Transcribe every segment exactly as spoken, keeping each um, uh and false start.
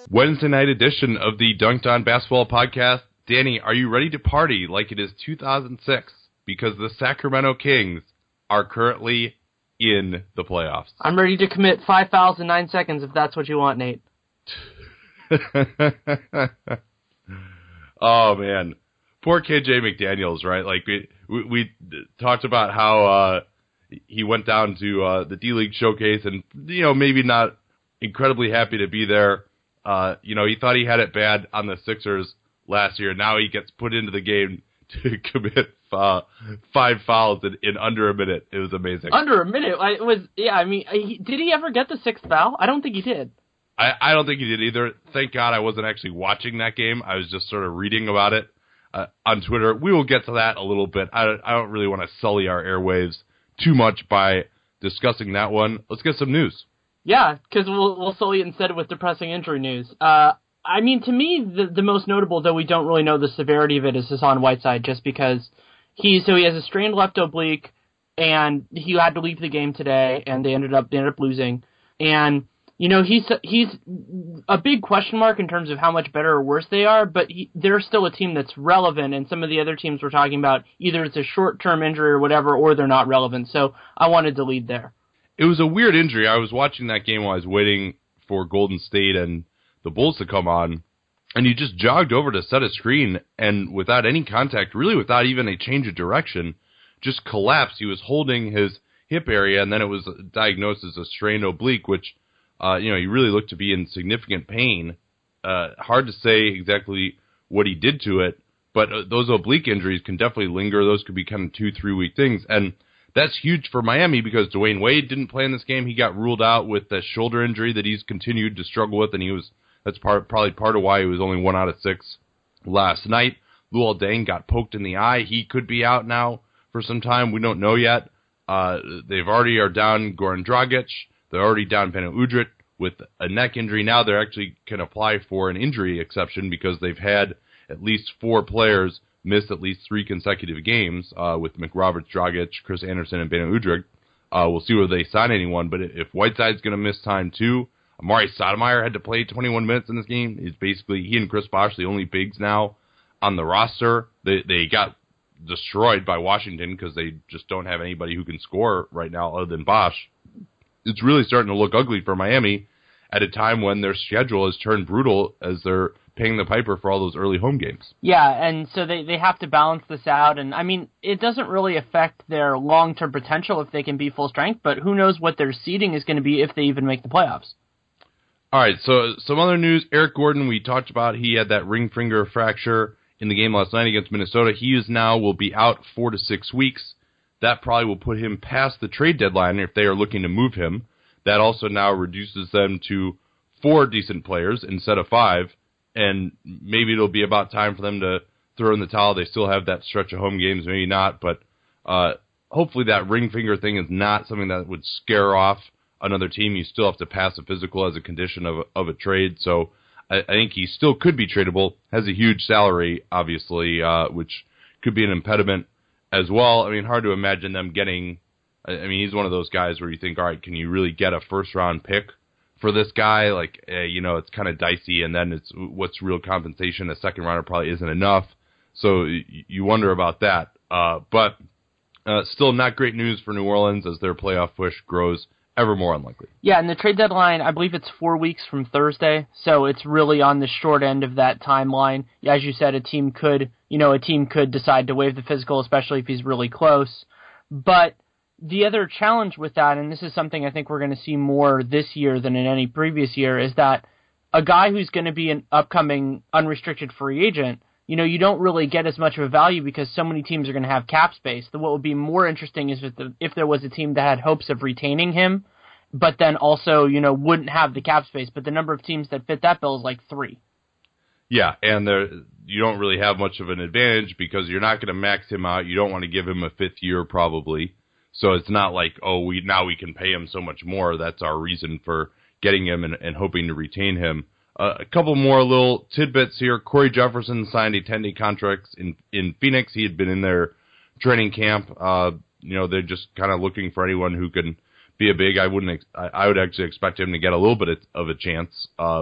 Wednesday night edition of the Dunked On Basketball Podcast. Danny, are you ready to party like it is two thousand six? Because the Sacramento Kings are currently in the playoffs. I'm ready to commit five fouls in nine seconds if that's what you want, Nate. Oh, man. Poor K J McDaniels, right? Like, we, we, we talked about how uh, he went down to uh, the D-League showcase and, you know, maybe not incredibly happy to be there. Uh, you know, he thought he had it bad on the Sixers last year. Now he gets put into the game to commit uh, five fouls in, in under a minute. It was amazing. Under a minute? I was yeah. I mean, he, did he ever get the sixth foul? I don't think he did. I, I don't think he did either. Thank God I wasn't actually watching that game. I was just sort of reading about it uh, on Twitter. We will get to that a little bit. I, I don't really want to sully our airwaves too much by discussing that one. Let's get some news. Yeah, because we'll, we'll sully it instead with depressing injury news. Uh, I mean, to me, the, the most notable, though we don't really know the severity of it, is Hassan Whiteside, just because he so he has a strained left oblique, and he had to leave the game today, and they ended up they ended up losing. And you know, he's he's a big question mark in terms of how much better or worse they are, but he, they're still a team that's relevant. And some of the other teams we're talking about, either it's a short term injury or whatever, or they're not relevant. So I wanted to lead there. It was a weird injury. I was watching that game while I was waiting for Golden State and the Bulls to come on, and he just jogged over to set a screen, and without any contact, really without even a change of direction, just collapsed. He was holding his hip area, and then it was diagnosed as a strained oblique, which, uh, you know, he really looked to be in significant pain. Uh, hard to say exactly what he did to it, but uh, those oblique injuries can definitely linger. Those could be kind of two, three-week things, and that's huge for Miami because Dwayne Wade didn't play in this game. He got ruled out with the shoulder injury that he's continued to struggle with, and he was that's part probably part of why he was only one out of six last night. Luol Deng got poked in the eye. He could be out now for some time. We don't know yet. Uh, they've already are down Goran Dragic. They're already down Beno Udrih with a neck injury. Now they actually can apply for an injury exception because they've had at least four players missed at least three consecutive games uh, with McRoberts, Dragic, Chris Anderson, and Beno Udrih. Uh, we'll see whether they sign anyone, but if Whiteside's going to miss time too, Amari Stoudemire had to play twenty-one minutes in this game. It's basically he and Chris Bosh, the only bigs now on the roster. They they got destroyed by Washington because they just don't have anybody who can score right now other than Bosh. It's really starting to look ugly for Miami at a time when their schedule has turned brutal as they're paying the piper for all those early home games. Yeah, and so they, they have to balance this out. And, I mean, it doesn't really affect their long-term potential if they can be full strength, but who knows what their seeding is going to be if they even make the playoffs. All right, so some other news. Eric Gordon, we talked about, he had that ring finger fracture in the game last night against Minnesota. He is now will be out four to six weeks. That probably will put him past the trade deadline if they are looking to move him. That also now reduces them to four decent players instead of five. And maybe it'll be about time for them to throw in the towel. They still have that stretch of home games, maybe not, but uh, hopefully that ring finger thing is not something that would scare off another team. You still have to pass a physical as a condition of a, of a trade, so I, I think he still could be tradable. Has a huge salary, obviously, uh, which could be an impediment as well. I mean, hard to imagine them getting. I mean, he's one of those guys where you think, all right, can you really get a first round pick for this guy? Like, uh, you know, it's kind of dicey, and then it's what's real compensation. A second rounder probably isn't enough, so y- you wonder about that. Uh, but uh, still not great news for New Orleans as their playoff push grows ever more unlikely. Yeah, and the trade deadline, I believe it's four weeks from Thursday, so it's really on the short end of that timeline. As you said, a team could, you know, a team could decide to waive the physical, especially if he's really close. But the other challenge with that, and this is something I think we're going to see more this year than in any previous year, is that a guy who's going to be an upcoming unrestricted free agent, you know, you don't really get as much of a value because so many teams are going to have cap space. What would be more interesting is if, the, if there was a team that had hopes of retaining him, but then also, you know, wouldn't have the cap space. But the number of teams that fit that bill is like three. Yeah, and there you don't really have much of an advantage because you're not going to max him out. You don't want to give him a fifth year probably. So it's not like, oh, we now we can pay him so much more. That's our reason for getting him and, and hoping to retain him. Uh, a couple more little tidbits here. Corey Jefferson signed a ten-day contract in, in Phoenix. He had been in their training camp. Uh, you know, they're just kind of looking for anyone who can be a big. I wouldn't. Ex- I, I would actually expect him to get a little bit of a chance. Uh, but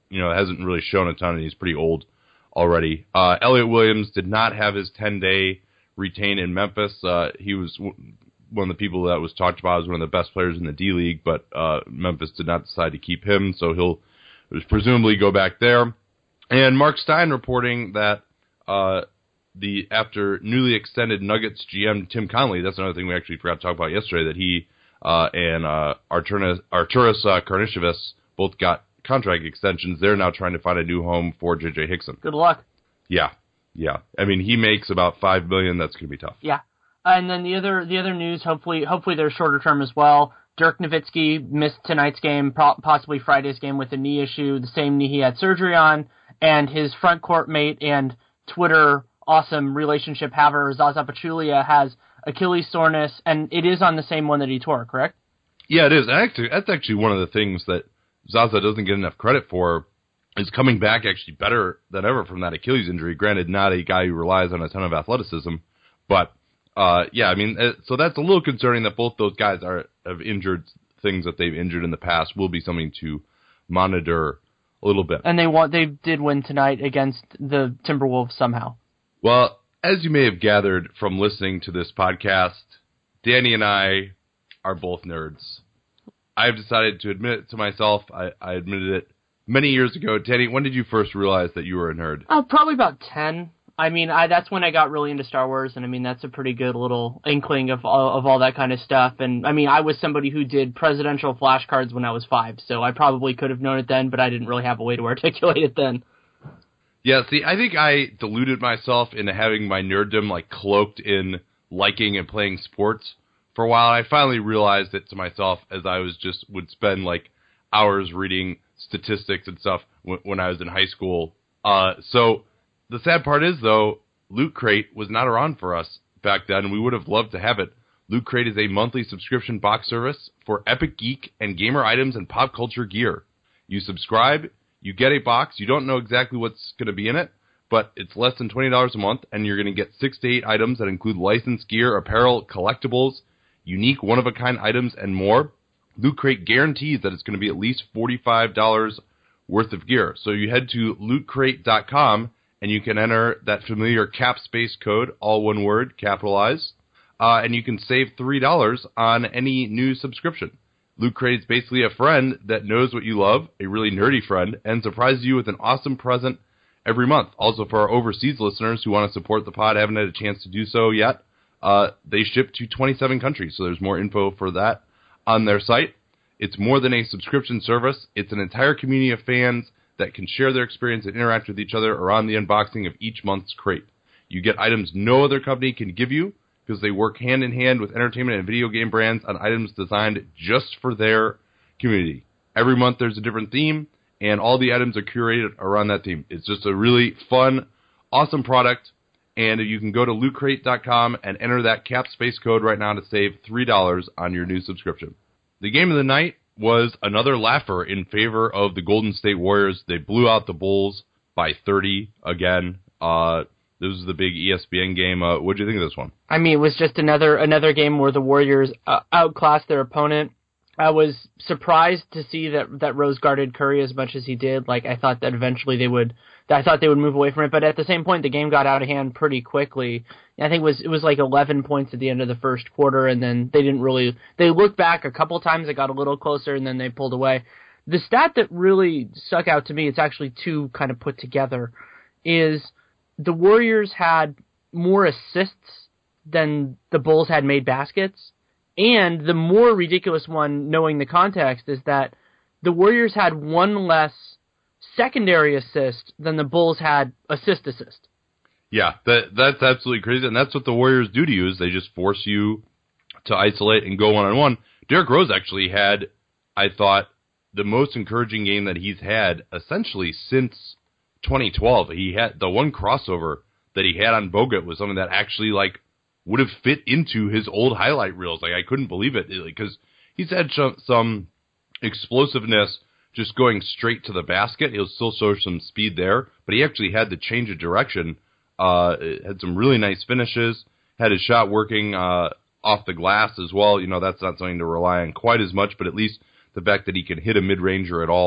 you know, hasn't really shown a ton, and he's pretty old already. Uh, Elliot Williams did not have his ten-day retain in Memphis. Uh, he was w- one of the people that was talked about as one of the best players in the D-League, but uh, Memphis did not decide to keep him, so he'll presumably go back there. And Mark Stein reporting that uh, the after newly extended Nuggets G M Tim Connelly, that's another thing we actually forgot to talk about yesterday, that he uh, and uh, Arturas, Arturas uh, Karnisovas both got contract extensions. They're now trying to find a new home for J J Hickson. Good luck. Yeah, yeah. I mean, he makes about five million dollars. That's going to be tough. Yeah. And then the other the other news, hopefully hopefully they're shorter term as well. Dirk Nowitzki missed tonight's game, possibly Friday's game with a knee issue, the same knee he had surgery on, and his front court mate and Twitter awesome relationship haver, Zaza Pachulia, has Achilles soreness, and it is on the same one that he tore, correct? Yeah, it is. Actually, that's actually one of the things that Zaza doesn't get enough credit for, is coming back actually better than ever from that Achilles injury. Granted, not a guy who relies on a ton of athleticism, but uh, yeah, I mean, so that's a little concerning that both those guys are have injured things that they've injured in the past. Will be something to monitor a little bit. And they want they did win tonight against the Timberwolves somehow. Well, as you may have gathered from listening to this podcast, Danny and I are both nerds. I've decided to admit it to myself. I, I admitted it many years ago. Danny, when did you first realize that you were a nerd? Oh, probably about ten. I mean, I that's when I got really into Star Wars, and I mean, that's a pretty good little inkling of all, of all that kind of stuff. And I mean, I was somebody who did presidential flashcards when I was five, so I probably could have known it then, but I didn't really have a way to articulate it then. Yeah, see, I think I deluded myself into having my nerddom like cloaked in liking and playing sports for a while. I finally realized it to myself as I was just would spend like hours reading statistics and stuff w- when I was in high school. Uh, so the sad part is, though, Loot Crate was not around for us back then, and we would have loved to have it. Loot Crate is a monthly subscription box service for epic geek and gamer items and pop culture gear. You subscribe, you get a box, you don't know exactly what's going to be in it, but it's less than twenty dollars a month, and you're going to get six to eight items that include licensed gear, apparel, collectibles, unique one-of-a-kind items, and more. Loot Crate guarantees that it's going to be at least forty-five dollars worth of gear. So you head to loot crate dot com, and you can enter that familiar cap space code, all one word, capitalized, uh, and you can save three dollars on any new subscription. Loot Crate is basically a friend that knows what you love, a really nerdy friend, and surprises you with an awesome present every month. Also, for our overseas listeners who want to support the pod, haven't had a chance to do so yet, uh, they ship to twenty-seven countries, so there's more info for that on their site. It's more than a subscription service. It's an entire community of fans that can share their experience and interact with each other around the unboxing of each month's crate. You get items no other company can give you because they work hand-in-hand with entertainment and video game brands on items designed just for their community. Every month there's a different theme, and all the items are curated around that theme. It's just a really fun, awesome product, and you can go to loot crate dot com and enter that cap space code right now to save three dollars on your new subscription. The game of the night was another laugher in favor of the Golden State Warriors. They blew out the Bulls by thirty again. Uh, this was the big E S P N game. Uh, what did you think of this one? I mean, it was just another another game where the Warriors uh, outclassed their opponent. I was surprised to see that that Rose guarded Curry as much as he did. Like, I thought that eventually they would, I thought they would move away from it. But at the same point, the game got out of hand pretty quickly. I think it was it was like eleven points at the end of the first quarter, and then they didn't really. They looked back a couple times. It got a little closer, and then they pulled away. The stat that really stuck out to me, it's actually two kind of put together, is the Warriors had more assists than the Bulls had made baskets. And the more ridiculous one, knowing the context, is that the Warriors had one less secondary assist than the Bulls had assist-assist. Yeah, that that's absolutely crazy, and that's what the Warriors do to you, is they just force you to isolate and go one-on-one. Derrick Rose actually had, I thought, the most encouraging game that he's had essentially since twenty twelve. He had the one crossover that he had on Bogut was something that actually, like, would have fit into his old highlight reels. Like, I couldn't believe it, because he's had some explosiveness just going straight to the basket. He'll still show some speed there, but he actually had the change of direction. Uh, had some really nice finishes, had his shot working uh, off the glass as well. You know, that's not something to rely on quite as much, but at least the fact that he can hit a mid-ranger at all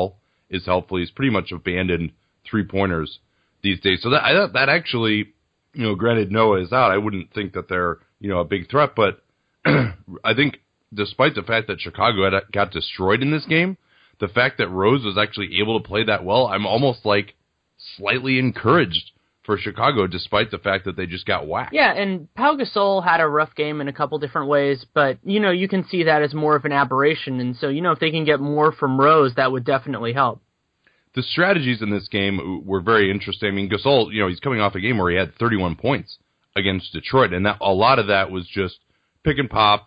is helpful. He's pretty much abandoned three-pointers these days. So that I, that actually, you know, granted Noah is out, I wouldn't think that they're, you know, a big threat, but I think despite the fact that Chicago had got destroyed in this game, the fact that Rose was actually able to play that well, I'm almost like slightly encouraged for Chicago, despite the fact that they just got whacked. Yeah, and Pau Gasol had a rough game in a couple different ways, but, you know, you can see that as more of an aberration, and so, you know, if they can get more from Rose, that would definitely help. The strategies in this game were very interesting. I mean, Gasol, you know, he's coming off a game where he had thirty-one points against Detroit, and that, a lot of that was just pick and pop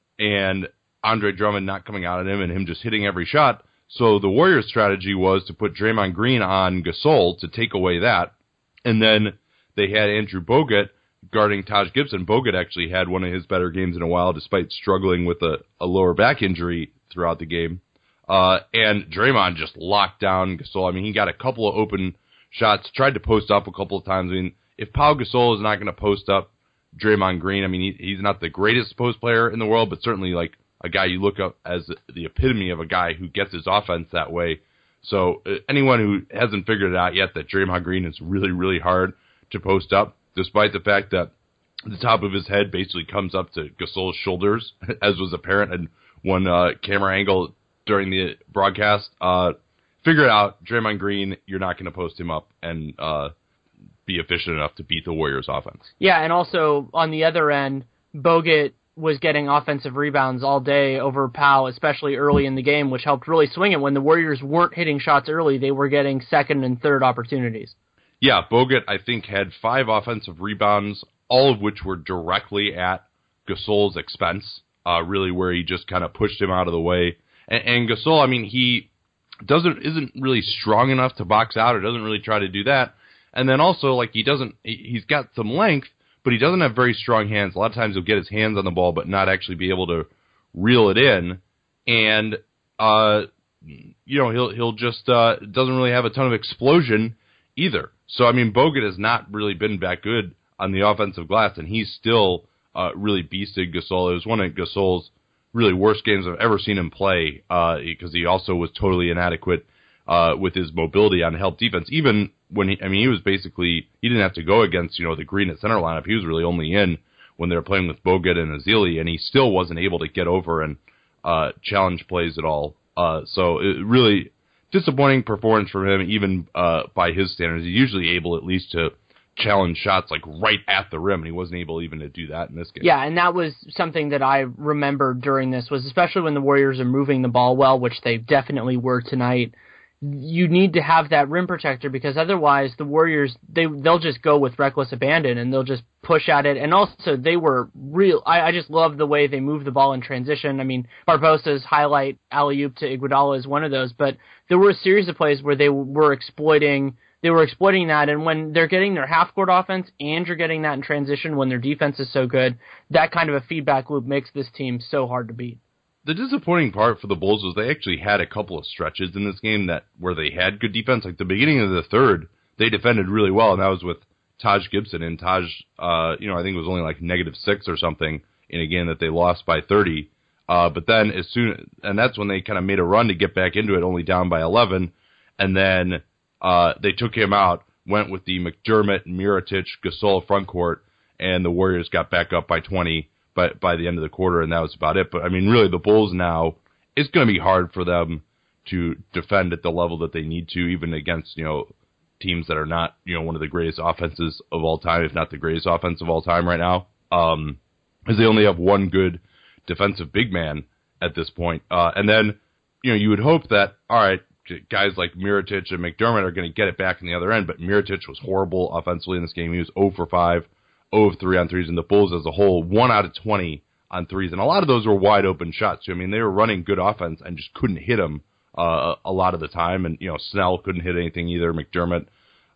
and Andre Drummond not coming out at him and him just hitting every shot. So the Warriors' strategy was to put Draymond Green on Gasol to take away that, and then they had Andrew Bogut guarding Taj Gibson. Bogut actually had one of his better games in a while, despite struggling with a, a lower back injury throughout the game. Uh, and Draymond just locked down Gasol. I mean, he got a couple of open shots, tried to post up a couple of times. I mean, if Pau Gasol is not going to post up Draymond Green, I mean, he, he's not the greatest post player in the world, but certainly like a guy you look up as the epitome of a guy who gets his offense that way. So uh, anyone who hasn't figured it out yet that Draymond Green is really, really hard to post up, despite the fact that the top of his head basically comes up to Gasol's shoulders, as was apparent in one uh, camera angle during the broadcast. Uh, figure it out, Draymond Green, you're not going to post him up and uh, be efficient enough to beat the Warriors' offense. Yeah, and also on the other end, Bogut was getting offensive rebounds all day over Pau, especially early in the game, which helped really swing it. When the Warriors weren't hitting shots early, they were getting second and third opportunities. Yeah, Bogut, I think, had five offensive rebounds, all of which were directly at Gasol's expense, uh, really where he just kind of pushed him out of the way. And, and Gasol, I mean, he doesn't isn't really strong enough to box out or doesn't really try to do that. And then also, like, he doesn't, he's got some length, but he doesn't have very strong hands. A lot of times he'll get his hands on the ball, but not actually be able to reel it in. And, uh, you know, he'll, he'll just, uh, doesn't really have a ton of explosion either. So, I mean, Bogut has not really been that good on the offensive glass, and he's still, uh, really beasted Gasol. It was one of Gasol's really worst games I've ever seen him play, uh, because he also was totally inadequate, uh, with his mobility on help defense. Even when he, I mean, he was basically, he didn't have to go against, you know, the Green at center lineup. He was really only in when they were playing with Bogut and Ezeli, and he still wasn't able to get over and, uh, challenge plays at all. Uh, so it really disappointing performance from him, even, uh, by his standards. He's usually able at least to challenge shots like right at the rim, and he wasn't able even to do that in this game. Yeah, and that was something that I remembered during this, was especially when the Warriors are moving the ball well, which they definitely were tonight, you need to have that rim protector, because otherwise the Warriors, they, they'll just go with reckless abandon and they'll just push at it. And also they were real, I, I just love the way they move the ball in transition. I mean, Barbosa's highlight alley-oop to Iguodala is one of those, but there were a series of plays where they were exploiting They were exploiting that, and when they're getting their half-court offense and you're getting that in transition when their defense is so good, that kind of a feedback loop makes this team so hard to beat. The disappointing part for the Bulls was they actually had a couple of stretches in this game that where they had good defense. Like the beginning of the third, they defended really well, and that was with Taj Gibson. And Taj, uh, you know, I think it was only like negative six or something in a game that they lost by thirty. Uh, but then as soon, and that's when they kind of made a run to get back into it, only down by eleven, and then Uh, they took him out, went with the McDermott, Mirotic, Gasol front court, and the Warriors got back up by twenty by, by the end of the quarter, and that was about it. But, I mean, really, the Bulls now, it's going to be hard for them to defend at the level that they need to, even against, you know, teams that are not, you know, one of the greatest offenses of all time, if not the greatest offense of all time right now, um, because they only have one good defensive big man at this point. Uh, and then, you know, you would hope that, all right, guys like Mirotic and McDermott are going to get it back in the other end, but Mirotic was horrible offensively in this game. He was zero for five, zero of three on threes, and the Bulls as a whole, one out of twenty on threes, and a lot of those were wide open shots. I mean, they were running good offense and just couldn't hit them uh, a lot of the time, and, you know, Snell couldn't hit anything either, McDermott.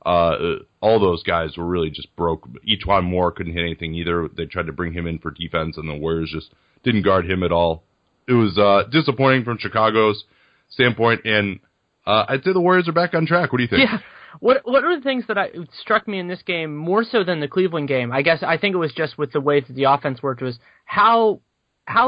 Uh, all those guys were really just broke. Etuan Moore couldn't hit anything either. They tried to bring him in for defense, and the Warriors just didn't guard him at all. It was uh, disappointing from Chicago's standpoint, and Uh, I'd say the Warriors are back on track. What do you think? Yeah. What What are the things that I, struck me in this game more so than the Cleveland game? I guess I think it was just with the way that the offense worked, was how how d-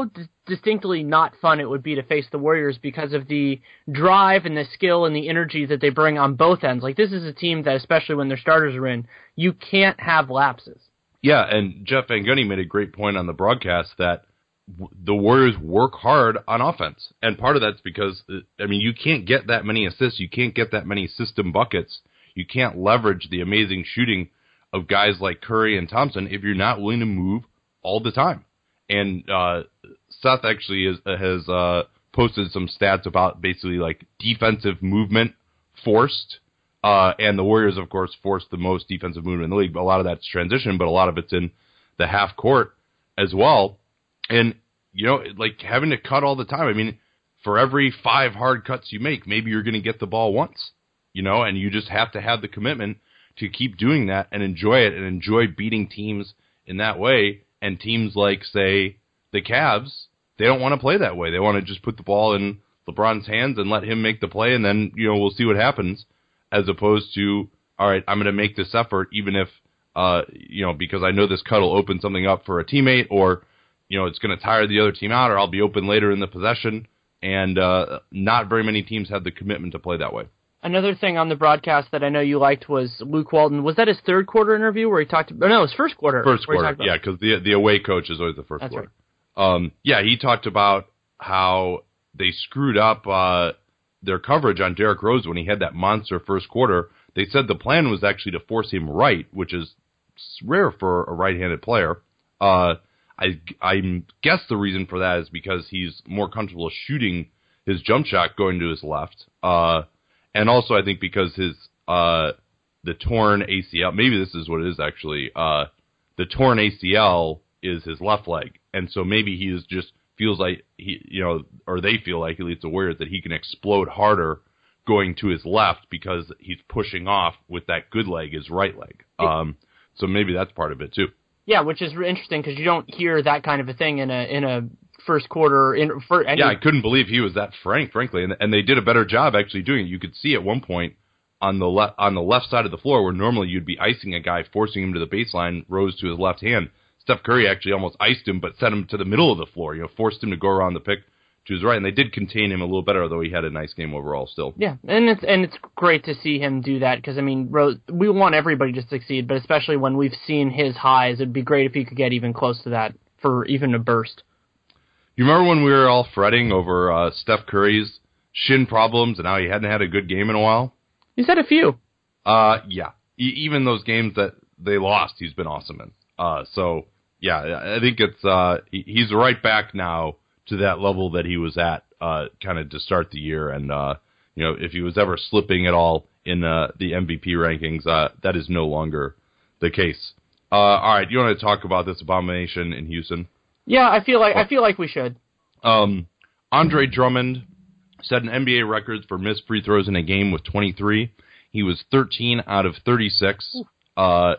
distinctly not fun it would be to face the Warriors because of the drive and the skill and the energy that they bring on both ends. Like, this is a team that, especially when their starters are in, you can't have lapses. Yeah, and Jeff Van Gundy made a great point on the broadcast that w- the Warriors work hard on offense. And part of that's because, I mean, you can't get that many assists. You can't get that many system buckets. You can't leverage the amazing shooting of guys like Curry and Thompson if you're not willing to move all the time. And uh, Seth actually is, has uh, posted some stats about basically like defensive movement forced. Uh, and the Warriors, of course, forced the most defensive movement in the league. But a lot of that's transition, but a lot of it's in the half court as well. And, you know, like having to cut all the time. I mean, for every five hard cuts you make, maybe you're going to get the ball once, you know, and you just have to have the commitment to keep doing that and enjoy it and enjoy beating teams in that way. And teams like, say, the Cavs, they don't want to play that way. They want to just put the ball in LeBron's hands and let him make the play, and then, you know, we'll see what happens, as opposed to, all right, I'm going to make this effort even if, uh, you know, because I know this cut will open something up for a teammate, or, you know, it's going to tire the other team out, or I'll be open later in the possession. And uh, not very many teams have the commitment to play that way. Another thing on the broadcast that I know you liked was Luke Walton. Was that his third quarter interview where he talked about, no, his first quarter. First quarter, yeah, because the the away coach is always the first That's quarter. Right. Um, yeah, he talked about how they screwed up uh, their coverage on Derrick Rose when he had that monster first quarter. They said the plan was actually to force him right, which is rare for a right-handed player. Uh, I, I guess the reason for that is because he's more comfortable shooting his jump shot going to his left. Uh, and also I think because his uh, the torn A C L, maybe this is what it is actually, uh, the torn A C L is his left leg. And so maybe he is just feels like, he, you know, or they feel like, at least the Warriors, that he can explode harder going to his left because he's pushing off with that good leg, his right leg. Um, so maybe that's part of it too. Yeah, which is interesting because you don't hear that kind of a thing in a in a first quarter. In for any... Yeah, I couldn't believe he was that frank, frankly, and and they did a better job actually doing it. You could see at one point on the left on the left side of the floor where normally you'd be icing a guy, forcing him to the baseline, Rose to his left hand. Steph Curry actually almost iced him, but sent him to the middle of the floor. You know, forced him to go around the pick to his right, and they did contain him a little better, although he had a nice game overall still. Yeah, and it's and it's great to see him do that because I mean, Rose, we want everybody to succeed, but especially when we've seen his highs, it'd be great if he could get even close to that for even a burst. You remember when we were all fretting over uh, Steph Curry's shin problems and how he hadn't had a good game in a while? He's had a few. Uh, yeah, e- even those games that they lost, he's been awesome in. Uh, so yeah, I think it's uh, he, he's right back now to that level that he was at uh, kind of to start the year. And, uh, you know, if he was ever slipping at all in uh, the M V P rankings, uh, that is no longer the case. Uh, all right, you want to talk about this abomination in Houston? Yeah, I feel like I feel like we should. Um, Andre Drummond set an N B A record for missed free throws in a game with twenty-three. He was thirteen out of thirty-six. Uh,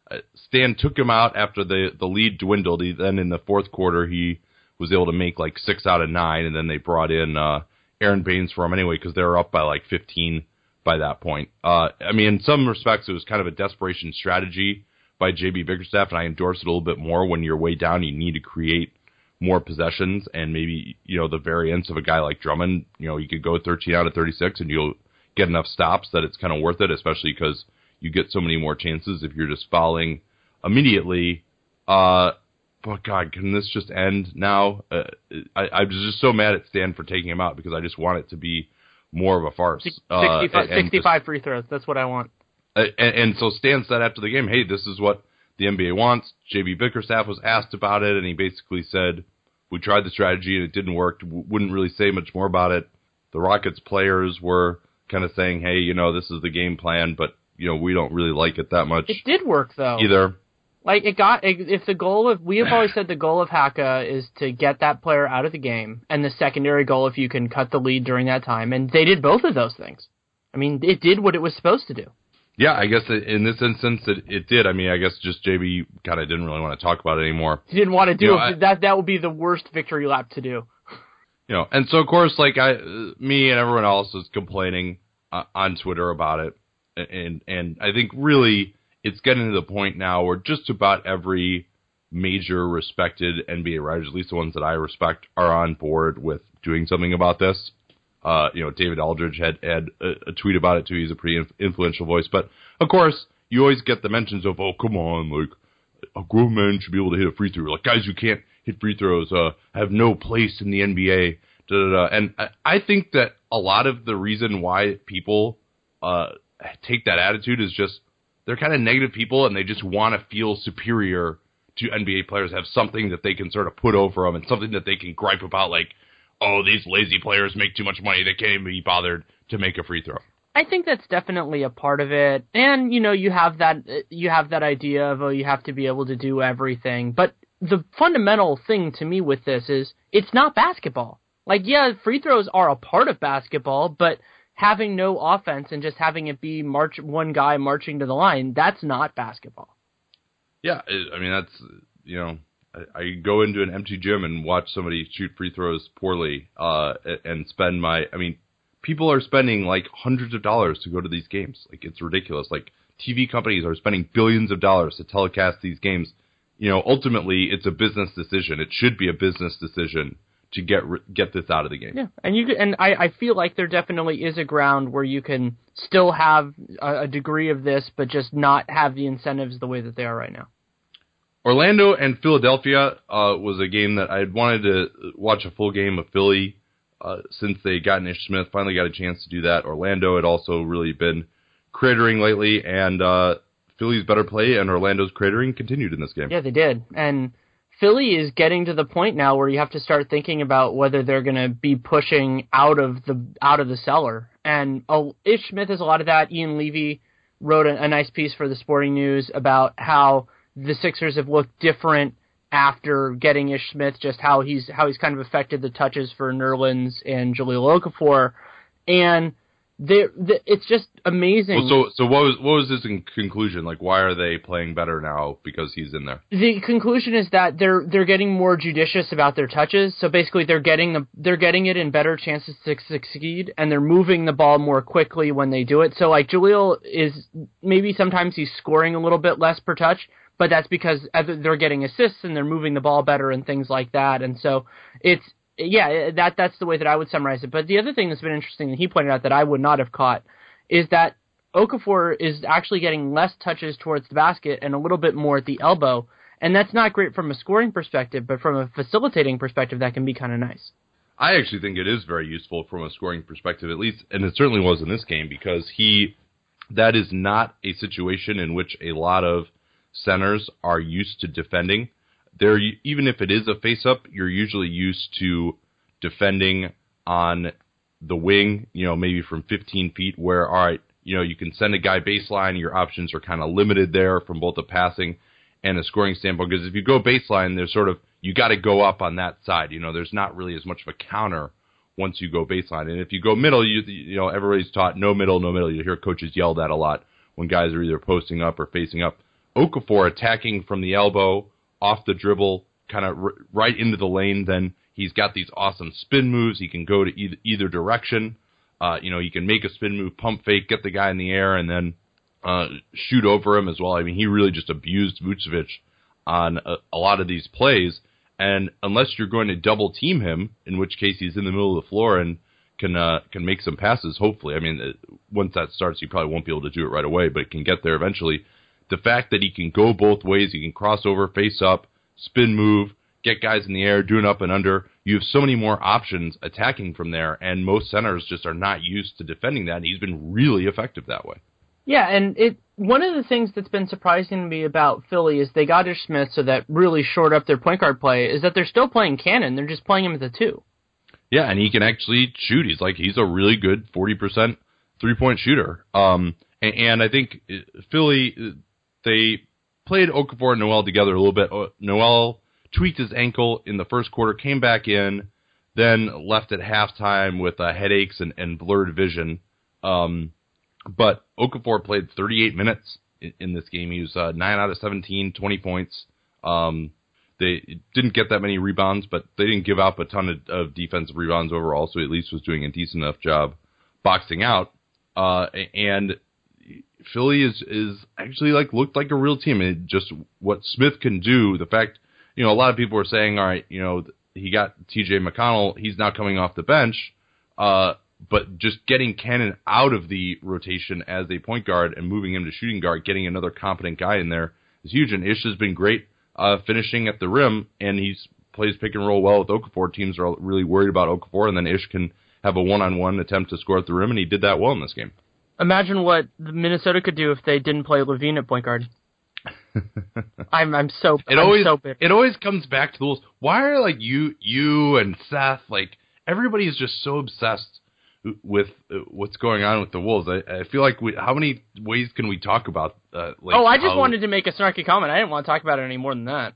Stan took him out after the, the lead dwindled. He, then in the fourth quarter, he was able to make like six out of nine, and then they brought in uh, Aaron Baines for him anyway because they were up by like fifteen by that point. Uh, I mean, in some respects, it was kind of a desperation strategy by J B Bickerstaff, and I endorse it a little bit more. When you're way down, you need to create more possessions, and maybe, you know, the variance of a guy like Drummond, you know, you could go thirteen out of thirty-six, and you'll get enough stops that it's kind of worth it, especially because you get so many more chances if you're just fouling immediately. Uh, but God, can this just end now? Uh, I, I was just so mad at Stan for taking him out because I just want it to be more of a farce. sixty-five, uh, and, and sixty-five just, free throws. That's what I want. And, and so Stan said after the game, hey, this is what the N B A wants. J B Bickerstaff was asked about it, and he basically said, we tried the strategy and it didn't work. Wouldn't really say much more about it. The Rockets players were kind of saying, hey, you know, this is the game plan, but, you know, we don't really like it that much. It did work, though. Either. Like, it got, if the goal of, we have always said the goal of Haka is to get that player out of the game, and the secondary goal if you can cut the lead during that time, and they did both of those things. I mean, it did what it was supposed to do. Yeah, I guess in this instance it, it did. I mean, I guess just J B kind of didn't really want to talk about it anymore. He didn't want to do you it. know, I, that that would be the worst victory lap to do. You know, and so of course, like I, me and everyone else is complaining uh, on Twitter about it, and and I think really it's getting to the point now where just about every major respected N B A writers, at least the ones that I respect, are on board with doing something about this. Uh, you know, David Aldridge had, had a, a tweet about it too. He's a pretty inf- influential voice. But, of course, you always get the mentions of, oh, come on, like, a grown man should be able to hit a free throw. Like, guys who can't hit free throws uh, have no place in the N B A. Da, da, da. And I, I think that a lot of the reason why people uh, take that attitude is just they're kind of negative people and they just want to feel superior to N B A players, have something that they can sort of put over them and something that they can gripe about, like, oh, these lazy players make too much money. They can't even be bothered to make a free throw. I think that's definitely a part of it. And, you know, you have that you have that idea of, oh, you have to be able to do everything. But the fundamental thing to me with this is it's not basketball. Like, yeah, free throws are a part of basketball, but having no offense and just having it be march one guy marching to the line, that's not basketball. Yeah, I mean, that's, you know, I, I go into an empty gym and watch somebody shoot free throws poorly uh, and spend my, I mean, people are spending like hundreds of dollars to go to these games. Like, it's ridiculous. Like, T V companies are spending billions of dollars to telecast these games. You know, ultimately, it's a business decision. It should be a business decision to get get this out of the game. Yeah, and you and I, I feel like there definitely is a ground where you can still have a, a degree of this, but just not have the incentives the way that they are right now. Orlando and Philadelphia uh, was a game that I had wanted to watch a full game of Philly uh, since they got Ish Smith. Finally got a chance to do that. Orlando had also really been cratering lately, and uh, Philly's better play and Orlando's cratering continued in this game. Yeah, they did. And Philly is getting to the point now where you have to start thinking about whether they're going to be pushing out of the out of the cellar. And oh, Ish Smith has a lot of that. Ian Levy wrote a, a nice piece for the Sporting News about how the Sixers have looked different after getting Ish Smith, just how he's how he's kind of affected the touches for Nerlens and Jahlil Okafor. And They're, they're, it's just amazing. Well, so, so what was what was his conclusion? Like, why are they playing better now because he's in there? The conclusion is that they're they're getting more judicious about their touches. So basically, they're getting the they're getting it in better chances to succeed, and they're moving the ball more quickly when they do it. So, like, Jahlil is maybe sometimes he's scoring a little bit less per touch, but that's because they're getting assists and they're moving the ball better and things like that. And so it's. Yeah, that that's the way that I would summarize it. But the other thing that's been interesting that he pointed out that I would not have caught is that Okafor is actually getting less touches towards the basket and a little bit more at the elbow. And that's not great from a scoring perspective, but from a facilitating perspective, that can be kind of nice. I actually think it is very useful from a scoring perspective, at least, and it certainly was in this game, because he that is not a situation in which a lot of centers are used to defending. There, even if it is a face-up, you're usually used to defending on the wing, you know, maybe from fifteen feet, where, all right, you know, you can send a guy baseline, your options are kind of limited there from both a passing and a scoring standpoint, because if you go baseline, there's sort of, you got to go up on that side. You know, there's not really as much of a counter once you go baseline. And if you go middle, you you know, everybody's taught no middle, no middle. You hear coaches yell that a lot when guys are either posting up or facing up. Okafor attacking from the elbow, off the dribble, kind of r- right into the lane, then he's got these awesome spin moves. He can go to either, either direction. Uh, you know, he can make a spin move, pump fake, get the guy in the air, and then uh, shoot over him as well. I mean, he really just abused Vucevic on a, a lot of these plays. And unless you're going to double team him, in which case he's in the middle of the floor and can uh, can make some passes, hopefully. I mean, once that starts, you probably won't be able to do it right away, but it can get there eventually. The fact that he can go both ways, he can cross over, face up, spin move, get guys in the air, do an up and under. You have so many more options attacking from there, and most centers just are not used to defending that, and he's been really effective that way. Yeah, and it one of the things that's been surprising to me about Philly is they got Ish Smith, so that really shored up their point guard play, is that they're still playing Cannon. They're just playing him at the two. Yeah, and he can actually shoot. He's like he's a really good forty percent three-point shooter. Um, and, and I think Philly... They played Okafor and Noel together a little bit. Noel tweaked his ankle in the first quarter, came back in, then left at halftime with uh, headaches and, and blurred vision. Um, but Okafor played thirty-eight minutes in, in this game. He was uh, nine out of seventeen, twenty points. Um, they didn't get that many rebounds, but they didn't give up a ton of, of defensive rebounds overall, so he at least was doing a decent enough job boxing out. Uh, and Philly is, is actually like looked like a real team. And just what Smith can do, the fact, you know, a lot of people are saying, all right, you know, he got T J McConnell, he's now coming off the bench, uh, but just getting Cannon out of the rotation as a point guard and moving him to shooting guard, getting another competent guy in there is huge. And Ish has been great uh, finishing at the rim, and he plays pick and roll well with Okafor. Teams are really worried about Okafor, and then Ish can have a one-on-one attempt to score at the rim, and he did that well in this game. Imagine what Minnesota could do if they didn't play Levine at point guard. I'm I'm so it I'm always so bitter. It always comes back to the rules. Why are like you you and Seth, like everybody is just so obsessed with uh, what's going on with the Wolves? I, I feel like we, how many ways can we talk about? Uh, like oh, I just how... wanted to make a snarky comment. I didn't want to talk about it any more than that.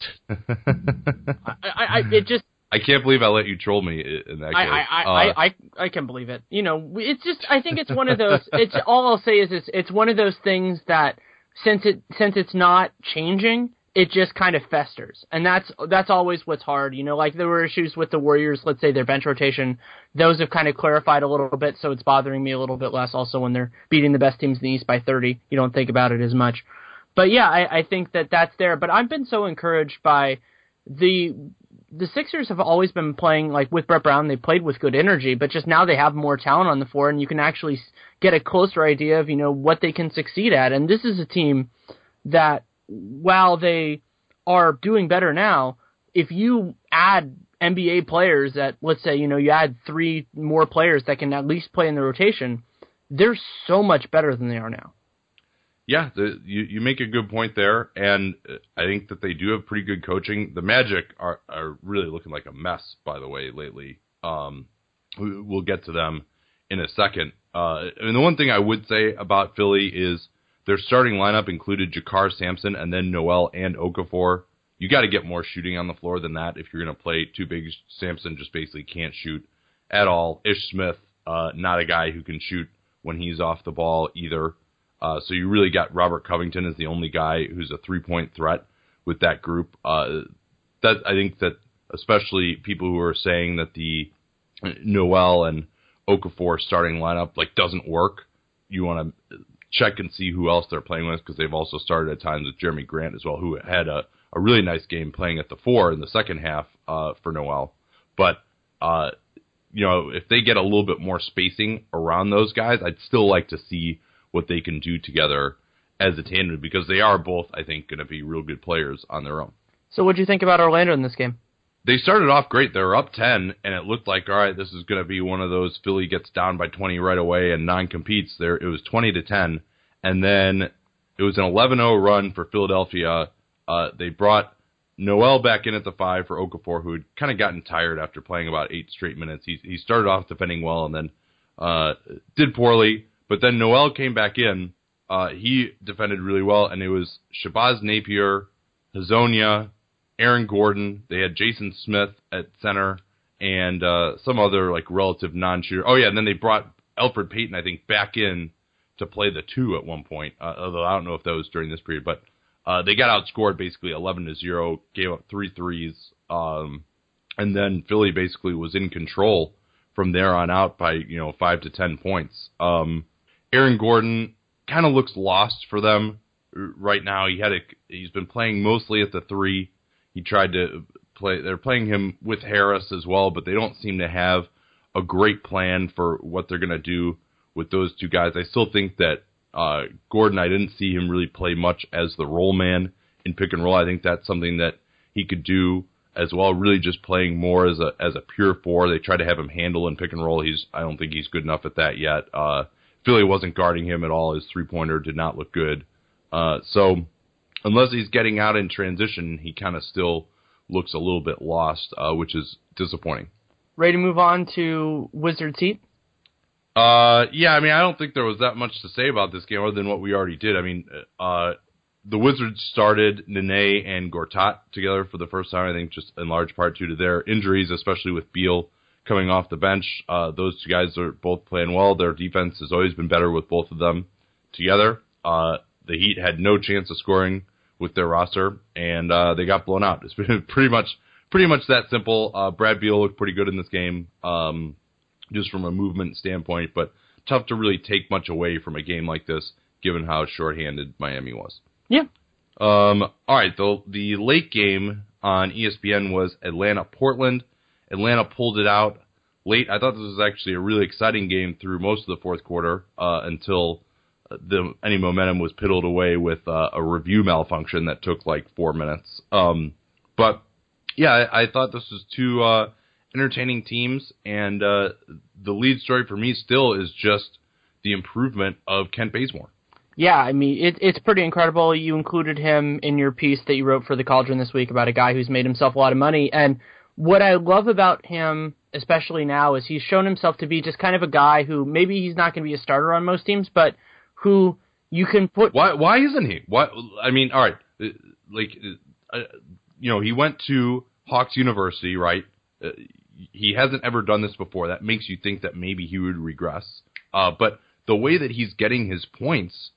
I, I, I it just. I can't believe I let you troll me in that I, case. I, I, uh, I, I, I can believe it. You know, it's just. I think it's one of those. It's all I'll say is it's it's one of those things that since it since it's not changing, it just kind of festers, and that's that's always what's hard. You know, like there were issues with the Warriors. Let's say their bench rotation; those have kind of clarified a little bit, so it's bothering me a little bit less. Also, when they're beating the best teams in the East by thirty, you don't think about it as much. But yeah, I, I think that that's there. But I've been so encouraged by the. The Sixers have always been playing, like with Brett Brown, they played with good energy, but just now they have more talent on the floor, and you can actually get a closer idea of, you know, what they can succeed at. And this is a team that, while they are doing better now, if you add N B A players that, let's say, you know, you add three more players that can at least play in the rotation, they're so much better than they are now. Yeah, the, you, you make a good point there, and I think that they do have pretty good coaching. The Magic are, are really looking like a mess, by the way, lately. Um, we, we'll get to them in a second. Uh, I mean, the one thing I would say about Philly is their starting lineup included Jakar Sampson and then Noel and Okafor. You got to get more shooting on the floor than that if you're going to play two bigs. Sampson just basically can't shoot at all. Ish Smith, uh, not a guy who can shoot when he's off the ball either. Uh, so you really got Robert Covington as the only guy who's a three-point threat with that group. Uh, that I think that especially people who are saying that the Noel and Okafor starting lineup like doesn't work, you want to check and see who else they're playing with, because they've also started at times with Jeremy Grant as well, who had a, a really nice game playing at the four in the second half uh, for Noel. But uh, you know, if they get a little bit more spacing around those guys, I'd still like to see what they can do together as a tandem, because they are both, I think, going to be real good players on their own. So what do you think about Orlando in this game? They started off great. They were up ten, and it looked like, all right, this is going to be one of those Philly gets down by twenty right away and non-competes. There, it was twenty to ten, and then it was an eleven oh run for Philadelphia. Uh, they brought Noel back in at the five for Okafor, who had kind of gotten tired after playing about eight straight minutes. He, he started off defending well and then uh, did poorly. But then Noel came back in. Uh, he defended really well, and it was Shabazz Napier, Hazonia, Aaron Gordon. They had Jason Smith at center and uh, some other like relative non-shooter. Oh, yeah, and then they brought Elfrid Payton, I think, back in to play the two at one point, uh, although I don't know if that was during this period. But uh, they got outscored basically eleven to zero, gave up three threes, um, and then Philly basically was in control from there on out by, you know, five to ten points. Um Aaron Gordon kind of looks lost for them right now. He had a, he's been playing mostly at the three. He tried to play. They're playing him with Harris as well, but they don't seem to have a great plan for what they're going to do with those two guys. I still think that uh, Gordon, I didn't see him really play much as the roll man in pick and roll. I think that's something that he could do as well, really just playing more as a as a pure four. They try to have him handle in pick and roll. He's I don't think he's good enough at that yet. Uh, Philly wasn't guarding him at all. His three-pointer did not look good. Uh, so unless he's getting out in transition, he kind of still looks a little bit lost, uh, which is disappointing. Ready to move on to Wizards Heat? Uh, yeah, I mean, I don't think there was that much to say about this game other than what we already did. I mean, uh, the Wizards started Nene and Gortat together for the first time, I think just in large part due to their injuries, especially with Beal coming off the bench. Uh, those two guys are both playing well. Their defense has always been better with both of them together. Uh, the Heat had no chance of scoring with their roster, and uh, they got blown out. It's been pretty much pretty much that simple. Uh, Brad Beal looked pretty good in this game, um, just from a movement standpoint, but tough to really take much away from a game like this. given how shorthanded Miami was. Yeah. Um, all right, the, the late game on E S P N was Atlanta-Portland. Atlanta pulled it out late. I thought this was actually a really exciting game through most of the fourth quarter uh, until the any momentum was piddled away with uh, a review malfunction that took like four minutes. Um, but, yeah, I, I thought this was two uh, entertaining teams, and uh, the lead story for me still is just the improvement of Kent Bazemore. Yeah, I mean, it, it's pretty incredible. You included him in your piece that you wrote for The Cauldron this week about a guy who's made himself a lot of money. And what I love about him, especially now, is he's shown himself to be just kind of a guy who maybe he's not going to be a starter on most teams, but who you can put... Why Why isn't he? Why, I mean, all right, like, uh, you know, he went to Hawks University, right? Uh, he hasn't ever done this before. That makes you think that maybe he would regress. Uh, but the way that he's getting his points...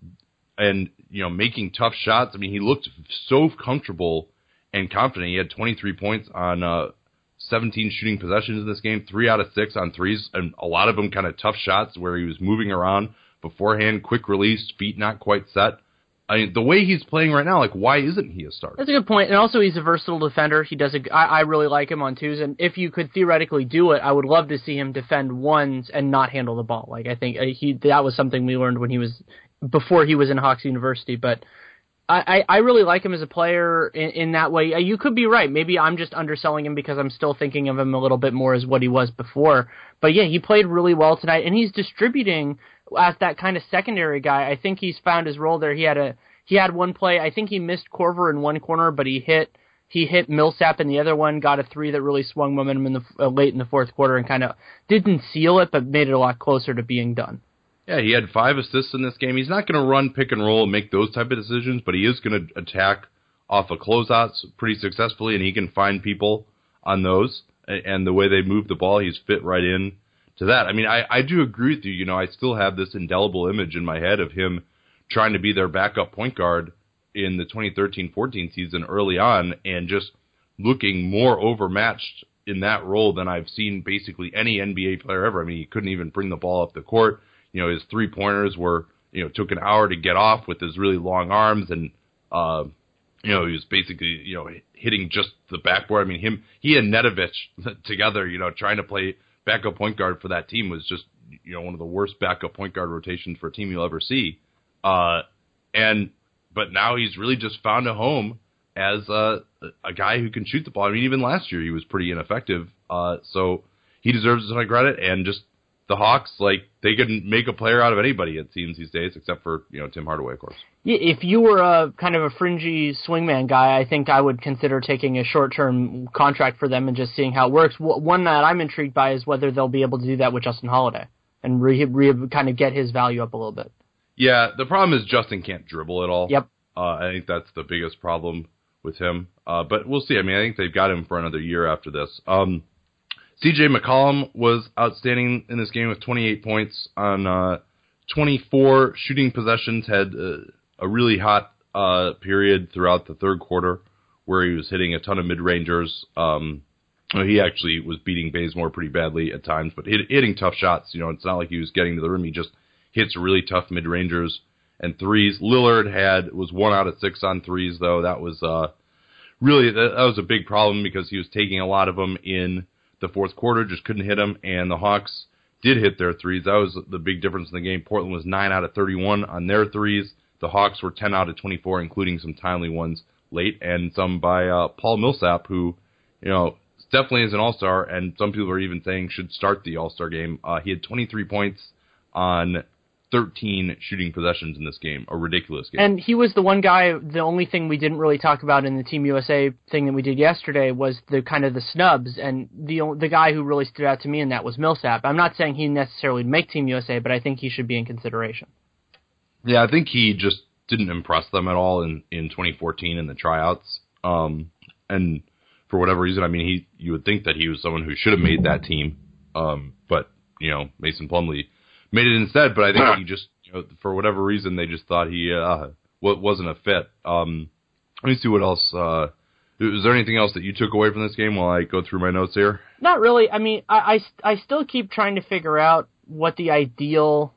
and, you know, making tough shots. I mean, he looked so comfortable and confident. He had twenty-three points on uh, seventeen shooting possessions in this game, three out of six on threes, and a lot of them kind of tough shots where he was moving around beforehand, quick release, feet not quite set. I mean, the way he's playing right now, like, why isn't he a starter? That's a good point. And also, he's a versatile defender. He does. A, I, I really like him on twos. And if you could theoretically do it, I would love to see him defend ones and not handle the ball. Like, I think he that was something we learned when he was before he was in Hawks University. But I, I, I really like him as a player in, in that way. You could be right. Maybe I'm just underselling him because I'm still thinking of him a little bit more as what he was before. But yeah, he played really well tonight, and he's distributing as that kind of secondary guy. I think he's found his role there. He had a he had one play. I think he missed Korver in one corner, but he hit he hit Millsap in the other one. Got a three that really swung momentum in the uh, late in the fourth quarter and kind of didn't seal it, but made it a lot closer to being done. Yeah, he had five assists in this game. He's not going to run pick and roll and make those type of decisions, but he is going to attack off of closeouts pretty successfully, and he can find people on those. And the way they move the ball, he's fit right in to that. I mean, I, I do agree with you. You know, I still have this indelible image in my head of him trying to be their backup point guard in the twenty thirteen fourteen season early on and just looking more overmatched in that role than I've seen basically any N B A player ever. I mean, he couldn't even bring the ball up the court. You know, his three-pointers were, you know, took an hour to get off with his really long arms, and, uh, you know, he was basically, you know, hitting just the backboard. I mean, him, he and Nedovic together, you know, trying to play backup point guard for that team was just, you know, one of the worst backup point guard rotations for a team you'll ever see. Uh, and, but now he's really just found a home as a, a guy who can shoot the ball. I mean, even last year he was pretty ineffective. Uh, so he deserves a ton of credit, and just, the Hawks, like, they can make a player out of anybody, it seems, these days, except for, you know, Tim Hardaway, of course. Yeah, if you were a kind of a fringy swingman guy, I think I would consider taking a short-term contract for them and just seeing how it works. One that I'm intrigued by is whether they'll be able to do that with Justin Holiday and re, re, kind of get his value up a little bit. Yeah, the problem is Justin can't dribble at all. Yep. Uh, I think that's the biggest problem with him. Uh, but we'll see. I mean, I think they've got him for another year after this. Um, C J McCollum was outstanding in this game with twenty-eight points on uh, twenty-four shooting possessions, had uh, a really hot uh, period throughout the third quarter where he was hitting a ton of mid-rangers. Um, he actually was beating Bazemore pretty badly at times, but hit, hitting tough shots. You know, it's not like he was getting to the rim. He just hits really tough mid-rangers and threes. Lillard had was one out of six on threes, though. That was uh, really that, that was a big problem because he was taking a lot of them in the fourth quarter, just couldn't hit them, and the Hawks did hit their threes. That was the big difference in the game. Portland was nine out of thirty-one on their threes. The Hawks were ten out of twenty-four, including some timely ones late, and some by uh, Paul Millsap, who, you know, definitely is an all-star, and some people are even saying should start the all-star game. Uh, he had twenty-three points on thirteen shooting possessions in this game, a ridiculous game. And he was the one guy, the only thing we didn't really talk about in the Team U S A thing that we did yesterday was the kind of the snubs, and the the guy who really stood out to me in that was Millsap. I'm not saying he necessarily would make Team U S A, but I think he should be in consideration. Yeah, I think he just didn't impress them at all in, in twenty fourteen in the tryouts. Um, and for whatever reason, I mean, he you would think that he was someone who should have made that team, um, but, you know, Mason Plumlee made it instead, but I think he just, you know, for whatever reason, they just thought he uh, wasn't a fit. Um, let me see what else. Uh, is there anything else that you took away from this game while I go through my notes here? Not really. I mean, I, I, I still keep trying to figure out what the ideal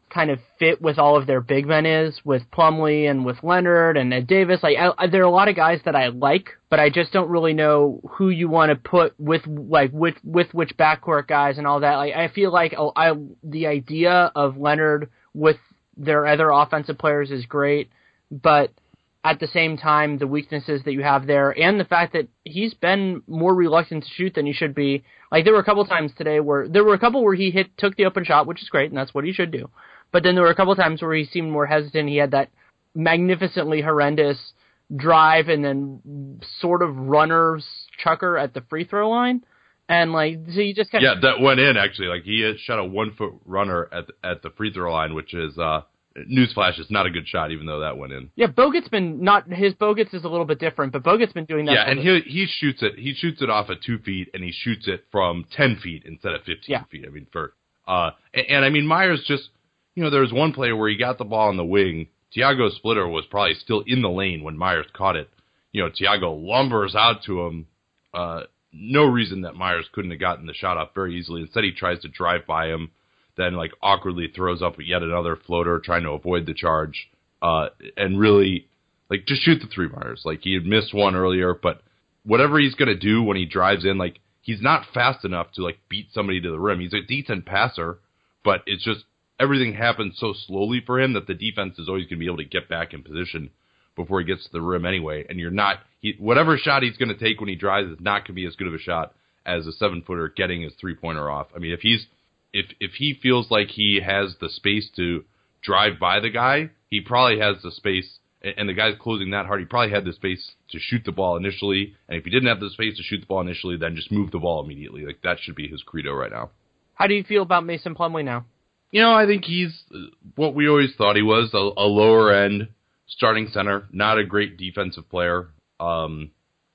kind of fit with all of their big men is, with Plumlee and with Leonard and Ed Davis. Like, I, I, there are a lot of guys that I like, but I just don't really know who you want to put with, like, with, with which backcourt guys and all that. Like, I feel like oh, I, the idea of Leonard with their other offensive players is great, but at the same time, the weaknesses that you have there and the fact that he's been more reluctant to shoot than he should be. Like, there were a couple times today where, there were a couple where he hit, took the open shot, which is great, and that's what he should do. But then there were a couple times where he seemed more hesitant. He had that magnificently horrendous drive and then sort of runner's chucker at the free throw line. And, like, so you just kind yeah, of... Yeah, that went in, actually. Like, he had shot a one-foot runner at the, at the free throw line, which is, uh, newsflash, it's not a good shot, even though that went in. Yeah, Bogut's been not... His Bogut's is a little bit different, but Bogut's been doing that... Yeah, and he he shoots it. He shoots it off at two feet, and he shoots it from ten feet instead of fifteen yeah. feet. I mean, for... Uh, and, and, I mean, Myers just... You know, there was one play where he got the ball on the wing. Tiago Splitter was probably still in the lane when Myers caught it. You know, Tiago lumbers out to him. Uh, no reason that Myers couldn't have gotten the shot off very easily. Instead, he tries to drive by him, then, like, awkwardly throws up yet another floater, trying to avoid the charge. Uh, and really, like, just shoot the three, Myers. Like, he had missed one earlier, but whatever he's going to do when he drives in, like, he's not fast enough to, like, beat somebody to the rim. He's a decent passer, but it's just, everything happens so slowly for him that the defense is always going to be able to get back in position before he gets to the rim anyway. And you're not, he, whatever shot he's going to take when he drives is not going to be as good of a shot as a seven footer getting his three pointer off. I mean, if he's, if, if he feels like he has the space to drive by the guy, he probably has the space, and the guy's closing that hard, he probably had the space to shoot the ball initially. And if he didn't have the space to shoot the ball initially, then just move the ball immediately. Like, that should be his credo right now. How do you feel about Mason Plumlee now? You know, I think he's what we always thought he was, a, a lower-end starting center, not a great defensive player. Um,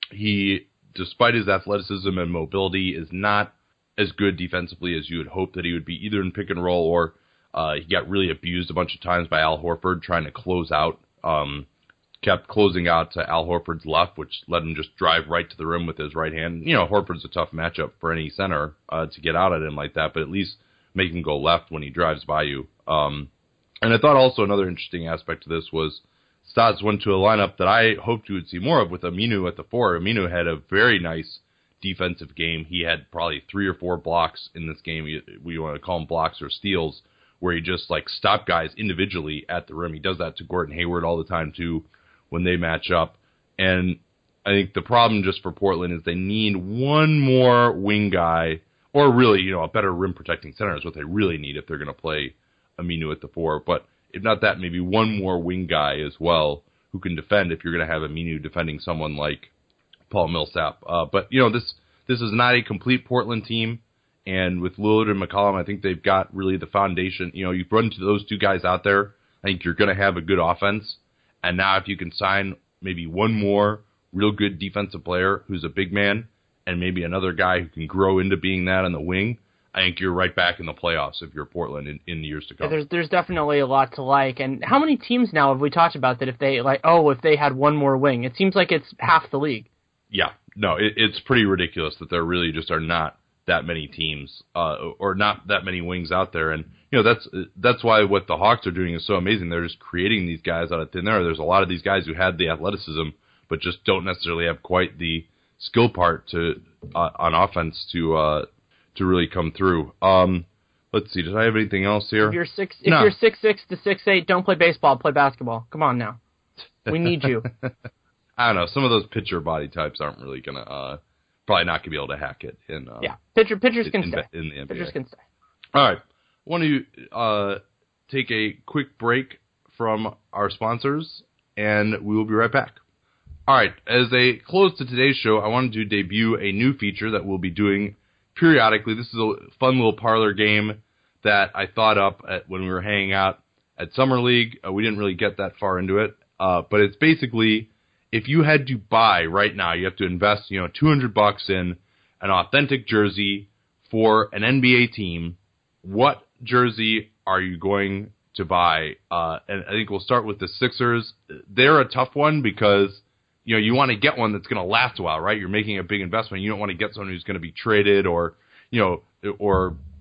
he, despite his athleticism and mobility, is not as good defensively as you would hope that he would be, either in pick and roll or uh, he got really abused a bunch of times by Al Horford trying to close out, um, kept closing out to Al Horford's left, which let him just drive right to the rim with his right hand. You know, Horford's a tough matchup for any center uh, to get out at him like that, but at least make him go left when he drives by you. Um, and I thought also another interesting aspect to this was Stotts went to a lineup that I hoped you would see more of with Aminu at the four. Aminu had a very nice defensive game. He had probably three or four blocks in this game. We want to call them blocks or steals, where he just like stopped guys individually at the rim. He does that to Gordon Hayward all the time too when they match up. And I think the problem just for Portland is they need one more wing guy, or really, you know, a better rim-protecting center is what they really need if they're going to play Aminu at the four. But if not that, maybe one more wing guy as well who can defend if you're going to have Aminu defending someone like Paul Millsap. Uh, but, you know, this this is not a complete Portland team. And with Lillard and McCollum, I think they've got really the foundation. You know, you run to those two guys out there, I think you're going to have a good offense. And now if you can sign maybe one more real good defensive player who's a big man, and maybe another guy who can grow into being that on the wing, I think you're right back in the playoffs if you're Portland in, in the years to come. Yeah, there's there's definitely a lot to like. And how many teams now have we talked about that if they, like, oh, if they had one more wing? It seems like it's half the league. Yeah, no, it, it's pretty ridiculous that there really just are not that many teams uh, or not that many wings out there. And, you know, that's that's why what the Hawks are doing is so amazing. They're just creating these guys out of thin air. There's a lot of these guys who had the athleticism but just don't necessarily have quite the skill part to uh, on offense to uh, to really come through. Um, let's see. Did I have anything else here? If you're six, if no. you're six six to six eight, don't play baseball. Play basketball. Come on now. We need you. I don't know. Some of those pitcher body types aren't really gonna uh, probably not gonna be able to hack it. In uh, yeah, pitcher pitchers can in, stay. In the N B A. Pitchers can stay. All right. I want to uh, take a quick break from our sponsors, and we will be right back. All right, as a close to today's show, I wanted to debut a new feature that we'll be doing periodically. This is a fun little parlor game that I thought up at, when we were hanging out at Summer League. Uh, we didn't really get that far into it, uh, but it's basically if you had to buy right now, you have to invest, you know, two hundred bucks in an authentic jersey for an N B A team. What jersey are you going to buy? Uh, and I think we'll start with the Sixers. They're a tough one because you know, you want to get one that's going to last a while, right? You're making a big investment. You don't want to get someone who's going to be traded or, you know, or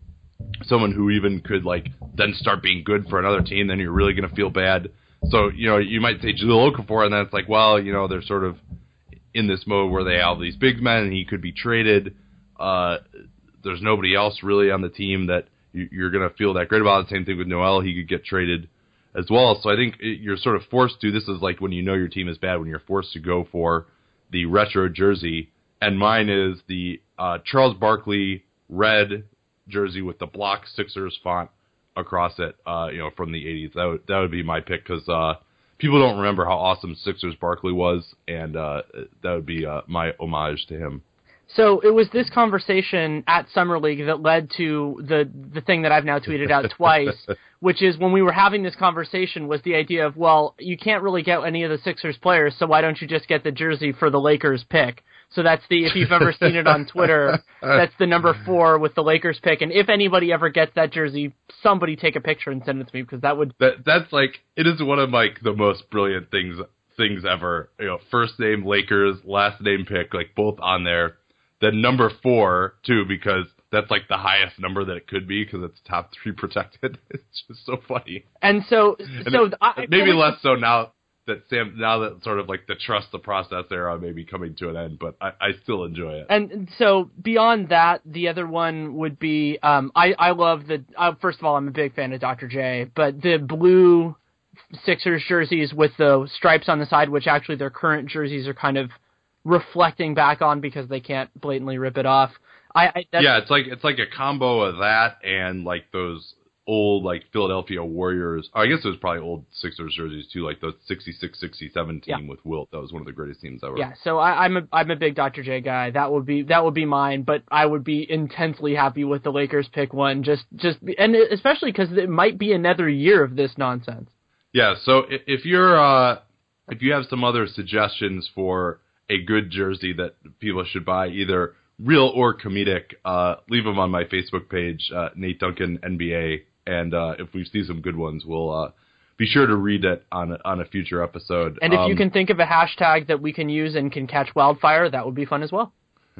someone who even could like then start being good for another team, then you're really going to feel bad. So, you know, you might say Jahlil Okafor, and then it's like, well, you know, they're sort of in this mode where they have these big men, and he could be traded. Uh, there's nobody else really on the team that you, you're going to feel that great about. The same thing with Noel. He could get traded as well. So I think it, you're sort of forced to. This is like when you know your team is bad, when you're forced to go for the retro jersey. And mine is the uh, Charles Barkley red jersey with the block Sixers font across it, uh, you know, from the eighties. That would, that would be my pick because uh, people don't remember how awesome Sixers Barkley was, and uh, that would be uh, my homage to him. So it was this conversation at Summer League that led to the the thing that I've now tweeted out twice, which is when we were having this conversation was the idea of, well, you can't really get any of the Sixers players, so why don't you just get the jersey for the Lakers pick? So that's the, if you've ever seen it on Twitter, that's the number four with the Lakers pick. And if anybody ever gets that jersey, somebody take a picture and send it to me because that would... That, that's like, it is one of like the most brilliant things things ever. You know, first name Lakers, last name pick, like both on there. Then number four, too, because that's like the highest number that it could be because it's top three protected. It's just so funny. And so... and so it, I, maybe I, less so now. That Sam, now that sort of like the trust the process era may be coming to an end, but I, I still enjoy it. And so beyond that, the other one would be, um, I, I love the, uh, first of all, I'm a big fan of Doctor J, but the blue Sixers jerseys with the stripes on the side, which actually their current jerseys are kind of reflecting back on because they can't blatantly rip it off. I, I that's, yeah, it's like, it's like a combo of that and like those old like Philadelphia Warriors. I guess it was probably old Sixers jerseys too, like those sixty-six sixty-seven team yeah. with Wilt. That was one of the greatest teams ever. Yeah, so I, I'm a I'm a big Doctor J guy. That would be that would be mine, but I would be intensely happy with the Lakers pick one, just just and especially because it might be another year of this nonsense. Yeah, so if you're uh, if you have some other suggestions for a good jersey that people should buy, either real or comedic, uh, leave them on my Facebook page, uh, Nate Duncan N B A. And uh, if we see some good ones, we'll uh, be sure to read it on a, on a future episode. And if um, you can think of a hashtag that we can use and can catch wildfire, that would be fun as well.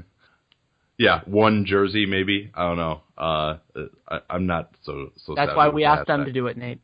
Yeah, one jersey maybe. I don't know. Uh, I, I'm not so so. That's why we asked them to do it, Nate.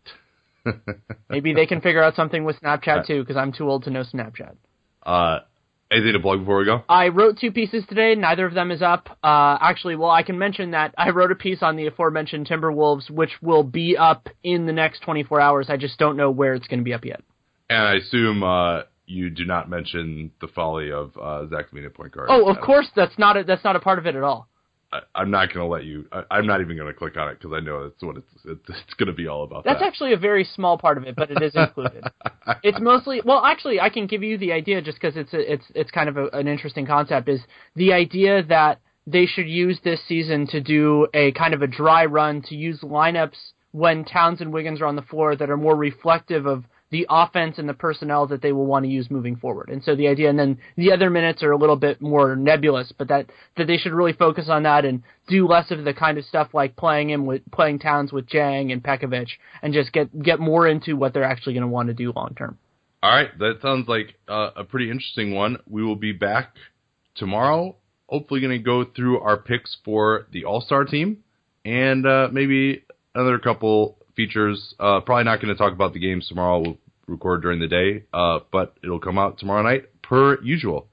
Maybe they can figure out something with Snapchat too, because I'm too old to know Snapchat. Uh, anything to plug before we go? I wrote two pieces today. Neither of them is up. Uh, actually, well, I can mention that I wrote a piece on the aforementioned Timberwolves, which will be up in the next twenty-four hours. I just don't know where it's going to be up yet. And I assume uh, you do not mention the folly of uh, Zach LaVine at point guard. Oh, of course, that's not a, that's not a part of it at all. I, I'm not going to let you. I, I'm not even going to click on it because I know that's what it's. It's, it's going to be all about. That's that. actually a very small part of it, but it is included. It's mostly well, actually, I can give you the idea just because it's a, it's it's kind of a, an interesting concept. Is the idea that they should use this season to do a kind of a dry run to use lineups when Towns and Wiggins are on the floor that are more reflective of the offense and the personnel that they will want to use moving forward. And so the idea, and then the other minutes are a little bit more nebulous, but that, that they should really focus on that and do less of the kind of stuff like playing him with, playing Towns with Jang and Pekovic and just get, get more into what they're actually going to want to do long term. All right. That sounds like uh, a pretty interesting one. We will be back tomorrow. Hopefully going to go through our picks for the All-Star team and uh, maybe another couple features. Uh, probably not going to talk about the games tomorrow. We'll record during the day, uh, but it'll come out tomorrow night per usual.